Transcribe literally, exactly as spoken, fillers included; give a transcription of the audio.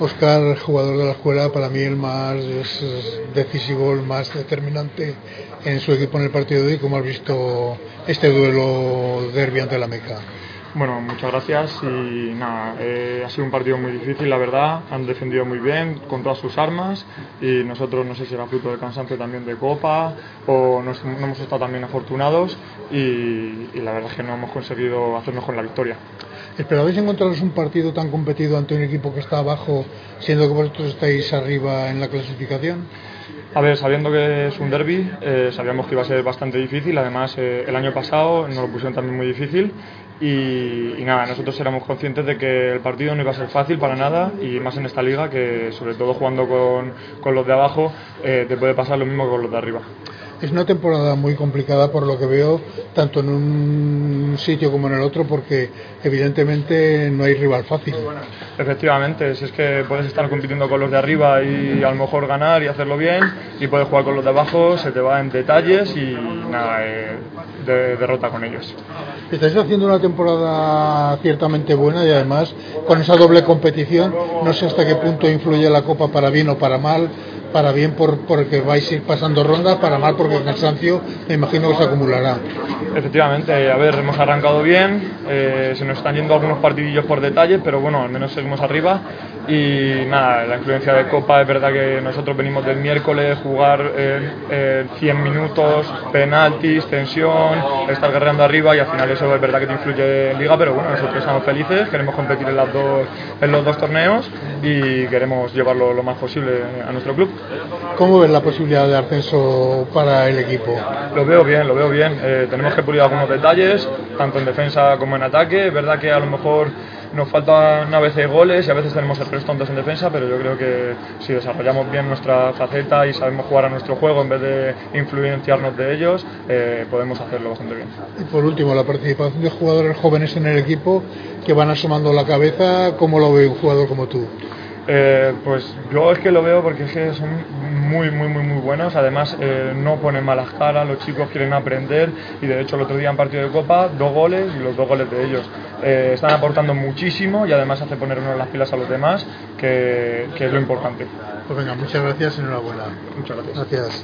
Óscar, jugador de la escuela, para mí el más decisivo, el más determinante en su equipo en el partido de hoy. ¿Cómo has visto este duelo derbi ante la Meca? Bueno, muchas gracias y nada, eh, ha sido un partido muy difícil, la verdad. Han defendido muy bien con todas sus armas y nosotros, no sé si era fruto del cansancio también de Copa o no, no hemos estado tan bien afortunados y, y la verdad es que no hemos conseguido hacernos con la victoria. ¿Esperabais encontraros un partido tan competido ante un equipo que está abajo, siendo que vosotros estáis arriba en la clasificación? A ver, sabiendo que es un derbi, eh, sabíamos que iba a ser bastante difícil. Además, eh, el año pasado nos lo pusieron también muy difícil. Y, y nada, nosotros éramos conscientes de que el partido no iba a ser fácil para nada, y más en esta liga, que sobre todo jugando con, con los de abajo, eh, te puede pasar lo mismo que con los de arriba. Es una temporada muy complicada por lo que veo, tanto en un sitio como en el otro, porque evidentemente no hay rival fácil. Efectivamente, si es que puedes estar compitiendo con los de arriba y a lo mejor ganar y hacerlo bien, y puedes jugar con los de abajo, se te va en detalles y nada, eh, de, derrota con ellos. Estáis haciendo una temporada ciertamente buena y además con esa doble competición, no sé hasta qué punto influye la Copa para bien o para mal. Para bien por, porque vais a ir pasando ronda, para mal porque el cansancio me imagino que se acumulará. Efectivamente, a ver, hemos arrancado bien, eh, se nos están yendo algunos partidillos por detalle, pero bueno, al menos seguimos arriba. Y nada, la influencia de Copa, es verdad que nosotros venimos del miércoles, jugar eh, eh, cien minutos, penaltis, tensión, estar guerreando arriba, y al final eso es verdad que te influye en Liga, pero bueno, nosotros estamos felices, queremos competir en, las dos, en los dos torneos y queremos llevarlo lo más posible a nuestro club. ¿Cómo ves la posibilidad de ascenso para el equipo? Lo veo bien, lo veo bien. Eh, tenemos que pulir algunos detalles, tanto en defensa como en ataque. Es verdad que a lo mejor nos faltan a veces goles y a veces tenemos errores tontos en defensa, pero yo creo que si desarrollamos bien nuestra faceta y sabemos jugar a nuestro juego en vez de influenciarnos de ellos, eh, podemos hacerlo bastante bien. Y por último, la participación de jugadores jóvenes en el equipo que van asomando la cabeza, ¿cómo lo ve un jugador como tú? Eh, pues yo es que lo veo porque es que son muy muy muy muy buenos. Además eh, no ponen malas caras, los chicos quieren aprender y de hecho el otro día en partido de Copa dos goles y los dos goles de ellos. Eh, están aportando muchísimo y además hace ponernos las pilas a los demás, que, que es lo importante. Pues venga, muchas gracias y enhorabuena. Muchas gracias. Gracias.